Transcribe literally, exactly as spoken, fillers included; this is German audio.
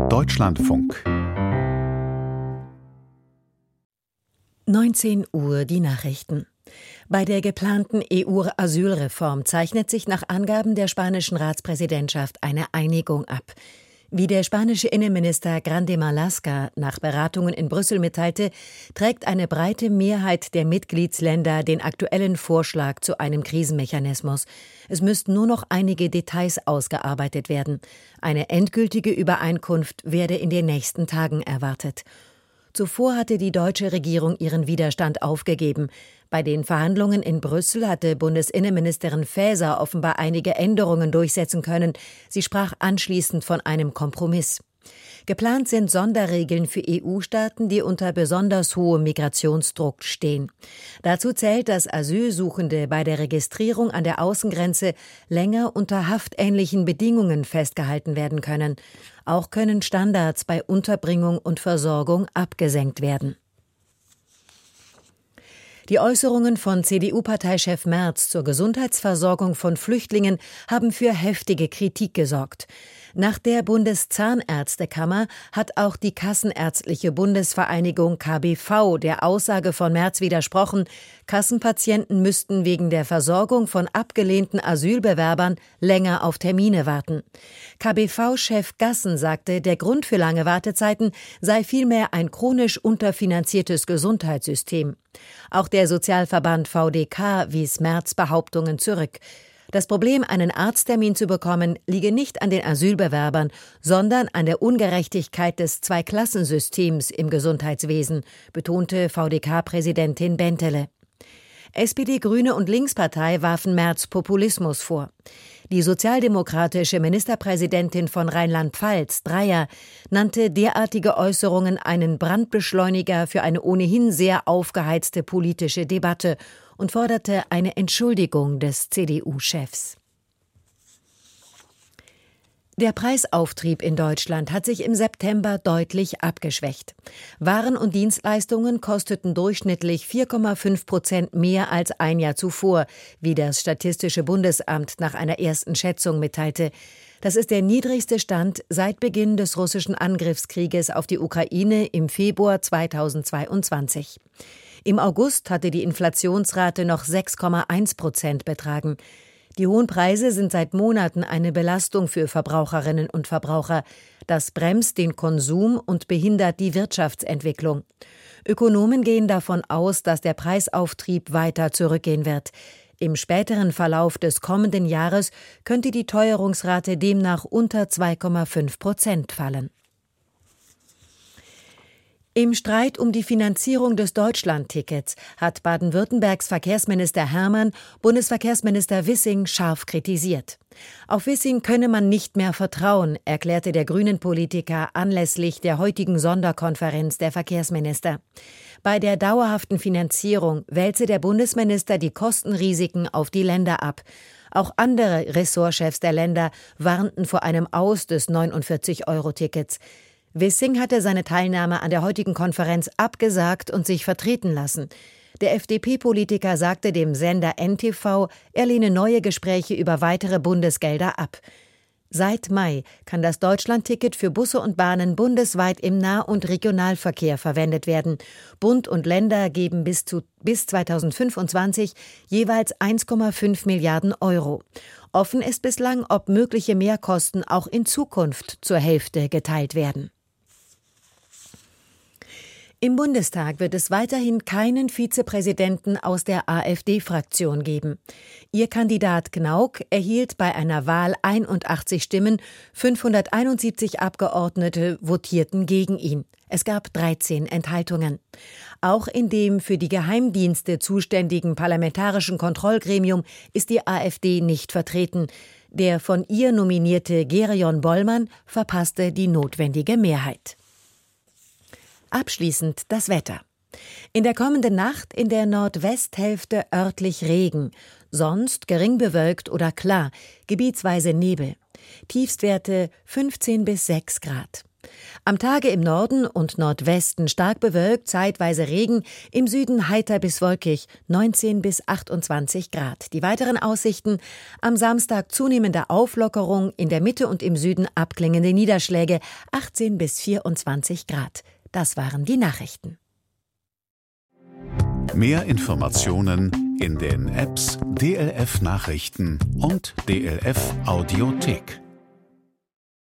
Deutschlandfunk. neunzehn Uhr die Nachrichten. Bei der geplanten E U-Asylreform zeichnet sich nach Angaben der spanischen Ratspräsidentschaft eine Einigung ab. Wie der spanische Innenminister Grande Marlaska nach Beratungen in Brüssel mitteilte, trägt eine breite Mehrheit der Mitgliedsländer den aktuellen Vorschlag zu einem Krisenmechanismus. Es müssten nur noch einige Details ausgearbeitet werden. Eine endgültige Übereinkunft werde in den nächsten Tagen erwartet. Zuvor hatte die deutsche Regierung ihren Widerstand aufgegeben. Bei den Verhandlungen in Brüssel hatte Bundesinnenministerin Faeser offenbar einige Änderungen durchsetzen können. Sie sprach anschließend von einem Kompromiss. Geplant sind Sonderregeln für E U-Staaten, die unter besonders hohem Migrationsdruck stehen. Dazu zählt, dass Asylsuchende bei der Registrierung an der Außengrenze länger unter haftähnlichen Bedingungen festgehalten werden können. Auch können Standards bei Unterbringung und Versorgung abgesenkt werden. Die Äußerungen von C D U-Parteichef Merz zur Gesundheitsversorgung von Flüchtlingen haben für heftige Kritik gesorgt. Nach der Bundeszahnärztekammer hat auch die Kassenärztliche Bundesvereinigung K B V der Aussage von Merz widersprochen, Kassenpatienten müssten wegen der Versorgung von abgelehnten Asylbewerbern länger auf Termine warten. K B V-Chef Gassen sagte, der Grund für lange Wartezeiten sei vielmehr ein chronisch unterfinanziertes Gesundheitssystem. Auch der Sozialverband V D K wies Merz Behauptungen zurück. Das Problem, einen Arzttermin zu bekommen, liege nicht an den Asylbewerbern, sondern an der Ungerechtigkeit des Zweiklassensystems im Gesundheitswesen, betonte V D K-Präsidentin Bentele. S P D, Grüne und Linkspartei warfen Merz Populismus vor. Die sozialdemokratische Ministerpräsidentin von Rheinland-Pfalz, Dreyer, nannte derartige Äußerungen einen Brandbeschleuniger für eine ohnehin sehr aufgeheizte politische Debatte und forderte eine Entschuldigung des C D U-Chefs. Der Preisauftrieb in Deutschland hat sich im September deutlich abgeschwächt. Waren und Dienstleistungen kosteten durchschnittlich vier Komma fünf Prozent mehr als ein Jahr zuvor, wie das Statistische Bundesamt nach einer ersten Schätzung mitteilte. Das ist der niedrigste Stand seit Beginn des russischen Angriffskrieges auf die Ukraine im Februar zweitausendzweiundzwanzig. Im August hatte die Inflationsrate noch sechs Komma eins Prozent betragen. Die hohen Preise sind seit Monaten eine Belastung für Verbraucherinnen und Verbraucher. Das bremst den Konsum und behindert die Wirtschaftsentwicklung. Ökonomen gehen davon aus, dass der Preisauftrieb weiter zurückgehen wird. Im späteren Verlauf des kommenden Jahres könnte die Teuerungsrate demnach unter zwei Komma fünf Prozent fallen. Im Streit um die Finanzierung des Deutschlandtickets hat Baden-Württembergs Verkehrsminister Hermann Bundesverkehrsminister Wissing scharf kritisiert. Auf Wissing könne man nicht mehr vertrauen, erklärte der Grünen-Politiker anlässlich der heutigen Sonderkonferenz der Verkehrsminister. Bei der dauerhaften Finanzierung wälze der Bundesminister die Kostenrisiken auf die Länder ab. Auch andere Ressortchefs der Länder warnten vor einem Aus des neunundvierzig-Euro-Tickets. Wissing hatte seine Teilnahme an der heutigen Konferenz abgesagt und sich vertreten lassen. Der F D P-Politiker sagte dem Sender N T V, er lehne neue Gespräche über weitere Bundesgelder ab. Seit Mai kann das Deutschlandticket für Busse und Bahnen bundesweit im Nah- und Regionalverkehr verwendet werden. Bund und Länder geben bis zu bis zweitausendfünfundzwanzig jeweils eins Komma fünf Milliarden Euro. Offen ist bislang, ob mögliche Mehrkosten auch in Zukunft zur Hälfte geteilt werden. Im Bundestag wird es weiterhin keinen Vizepräsidenten aus der AfD-Fraktion geben. Ihr Kandidat Gnauk erhielt bei einer Wahl einundachtzig Stimmen, fünfhunderteinundsiebzig Abgeordnete votierten gegen ihn. Es gab dreizehn Enthaltungen. Auch in dem für die Geheimdienste zuständigen parlamentarischen Kontrollgremium ist die AfD nicht vertreten. Der von ihr nominierte Gerion Bollmann verpasste die notwendige Mehrheit. Abschließend das Wetter. In der kommenden Nacht in der Nordwesthälfte örtlich Regen, sonst gering bewölkt oder klar, gebietsweise Nebel. Tiefstwerte fünfzehn bis sechs Grad. Am Tage im Norden und Nordwesten stark bewölkt, zeitweise Regen, im Süden heiter bis wolkig, neunzehn bis achtundzwanzig Grad. Die weiteren Aussichten: am Samstag zunehmende Auflockerung, in der Mitte und im Süden abklingende Niederschläge, achtzehn bis vierundzwanzig Grad. Das waren die Nachrichten. Mehr Informationen in den Apps D L F Nachrichten und D L F Audiothek.